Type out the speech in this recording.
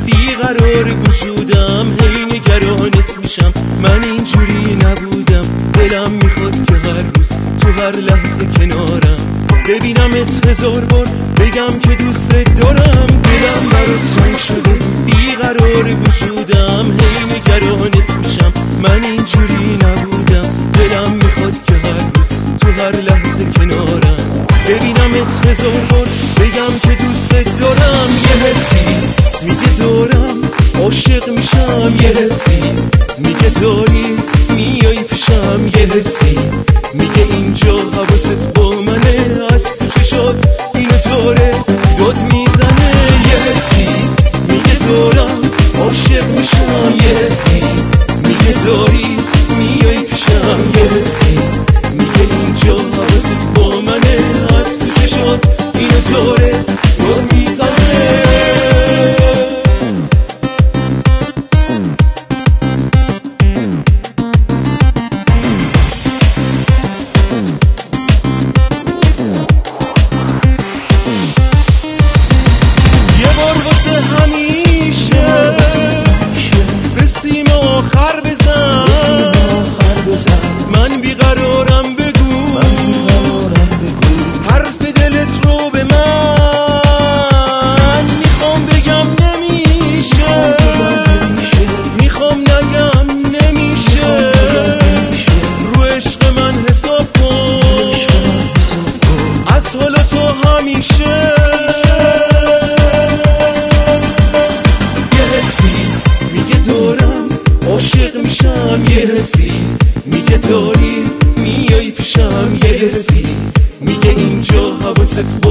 بیقرار وجودم، هی نگرانت میشم. من اینجوری نبودم، دلم میخواد که هر روز تو هر لحظه کنارم ببینمت هزار بار، بگم که دوست دارم. دلم برات تنگ شده، بیقرار وجودم، هی نگرانت میشم. من اینجوری نبودم، دلم میخواد که هر روز تو هر لحظه کنارم ببینمت هزار بار، بگم که دوست دارم. یه حسی میگه دارم عاشق میشم، یه حسی میگه داری میای پیشم، یه حسی میگه اینجا حواست با منه، از تو چشات اینو داره داد میزنه. یه حسی میگه دارم عاشق میشم، یه حسی میگه داری میای پیشم، یه حسی میگه اینجا حواست با منه، از تو چشات اینو داره داد میزنه. همیشه بسیم آخر بزن، من بیقرارم، بگو حرف دلت رو به من. میخوام بگم نمیشه، میخوام نگم نمیشه. رو عشق من حساب کن، از حالا تو همیشه. عاشق میشم، یه حسی میگه داری میای پیشم، یه حسی میگه اینجا حواست